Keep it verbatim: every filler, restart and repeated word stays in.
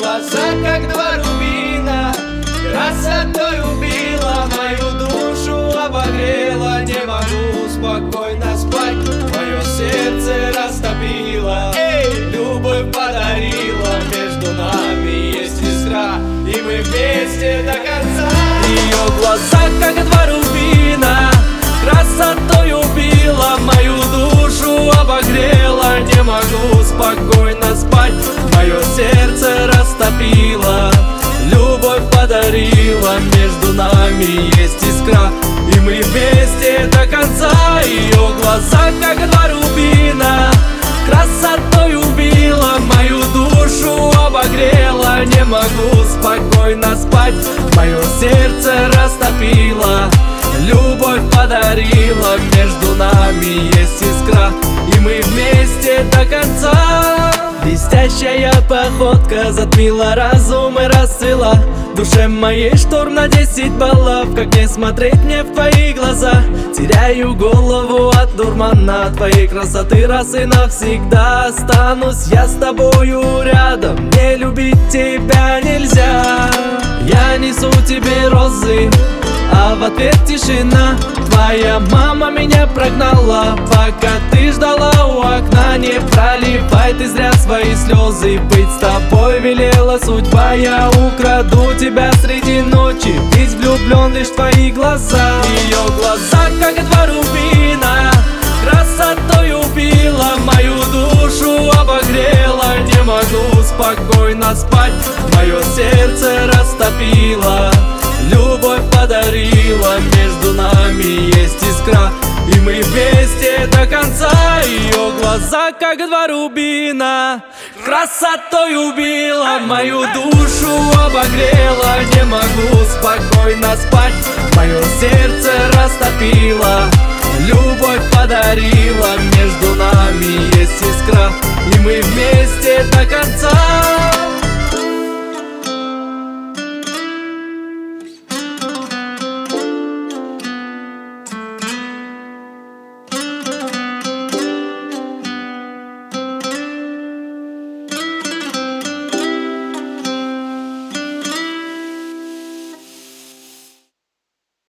глаза, как два рубина, красотой убила, мою душу обогрела. Не могу спокойно спать, мое сердце растопила. Эй, любовь подарила, между нами есть искра, и мы вместе до конца. Ее глаза, как два рубина, красотой убила, мою душу обогрела. Не могу спокойно спать, мое сердце растопила. Любовь подарила, между нами есть искра, и мы вместе до конца. Ее глаза, как два рубина, красотой убила, мою душу обогрела. Не могу спокойно спать, мое сердце растопила. Любовь подарила, между нами есть искра, и мы вместе до конца. Блестящая походка затмила разум и расцвела в душе моей шторм на десять баллов. Как не смотреть мне в твои глаза? Теряю голову от дурмана твоей красоты. Раз и навсегда останусь я с тобою рядом, не любить тебя нельзя. Я несу тебе розы, а в ответ тишина. Твоя мама меня прогнала, пока ты ждала у окна. Не проливай ты зря свои слезы, быть с тобой велела судьба. Я украду тебя среди ночи, ведь влюблен лишь в твои глаза. Ее глаза, как два рубина, красотой убила, мою душу обогрела. Не могу спокойно спать, мое сердце растопила. Любовь подарила, между нами есть искра, и мы вместе до конца. Ее глаза, как два рубина, красотой убила, мою душу обогрела. Не могу спокойно спать, мое сердце растопила. Любовь подарила, между нами есть искра, и мы вместе до конца.